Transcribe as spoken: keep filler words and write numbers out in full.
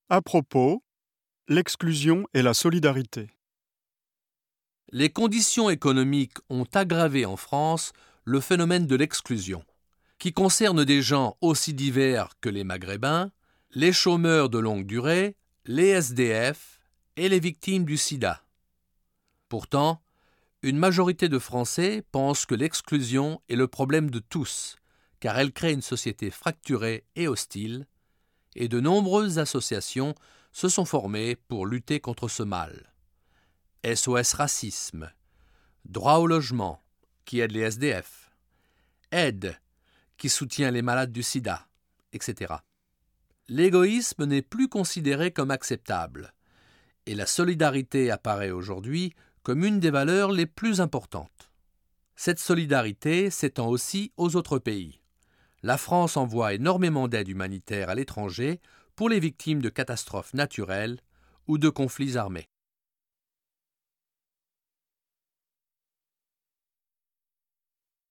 À propos, l'exclusion et la solidarité. Les conditions économiques ont aggravé en France le phénomène de l'exclusion, qui concerne des gens aussi divers que les Maghrébins, les chômeurs de longue durée, les S D F et les victimes du sida. Pourtant, une majorité de Français pensent que l'exclusion est le problème de tous, car elle crée une société fracturée et hostile, et de nombreuses associations se sont formées pour lutter contre ce mal. S O S Racisme, Droit au logement, qui aide les S D F, Aide, qui soutient les malades du sida, et cetera. L'égoïsme n'est plus considéré comme acceptable, et la solidarité apparaît aujourd'hui comme une des valeurs les plus importantes. Cette solidarité s'étend aussi aux autres pays. La France envoie énormément d'aide humanitaire à l'étranger pour les victimes de catastrophes naturelles ou de conflits armés.